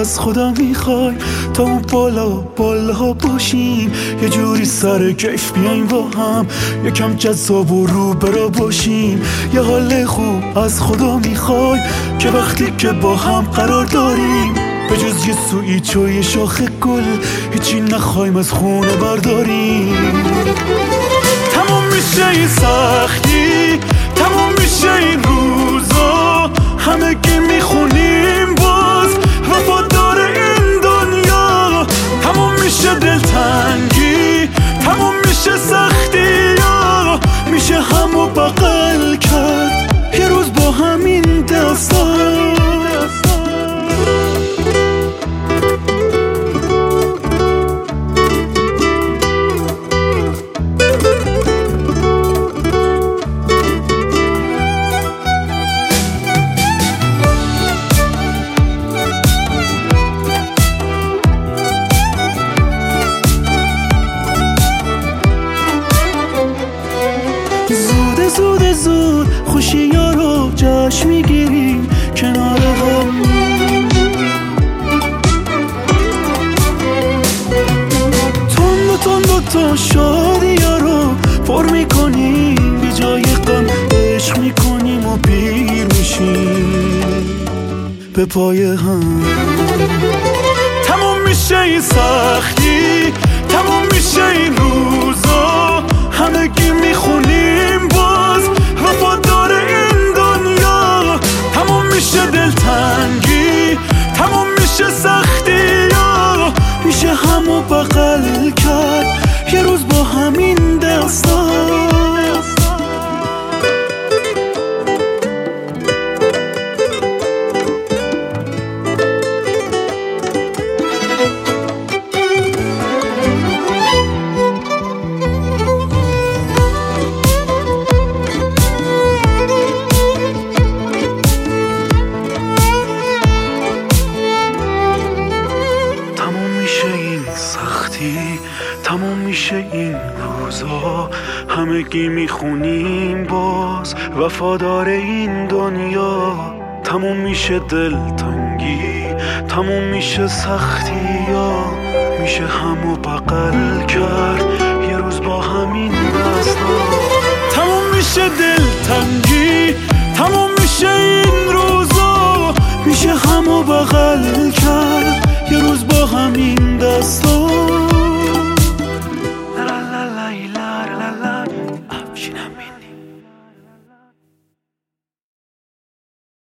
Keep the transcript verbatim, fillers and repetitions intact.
از خدا میخوای تا اون بالا بالا باشیم، یه جوری سر کیف بیایم با هم، یکم جذاب و رو برا باشیم. یه حال خوب از خدا میخوای که وقتی که با هم قرار داریم، به جز یه سویچ و یه شاخ گل هیچی نخوایم از خونه برداریم. تموم میشه این سختی، تموم میشه این روزا، همگی میخونیم باز وفادار این دنیا. تموم میشه دلتنگی، تموم میشه سختی ها، میشه همو بغل کرد یه روز با همین دستا. زود زود زود خوشی‌ها رو جشن میگیریم کنار هم، تند و تند و تا شادی‌ها رو پر میکنیم، بی جای غم عشق میکنیم و پیر میشیم به پای هم. تموم میشه این سختی، تموم میشه این روزا، همگی میخونیم باز وفادار این دنیا. تموم میشه دلتنگی، تموم میشه سختی ها، میشه همو بغل کرد یه روز با همین دستا. تموم میشه این روزا، همگی میخونیم باز وفادار این دنیا. تموم میشه دلتنگی، تموم میشه سختی ها، میشه همو بغل کرد یه روز با همین دستا. تموم میشه دلتنگی، تموم میشه این روزا، میشه همو بغل کرد یه روز با همین دستا.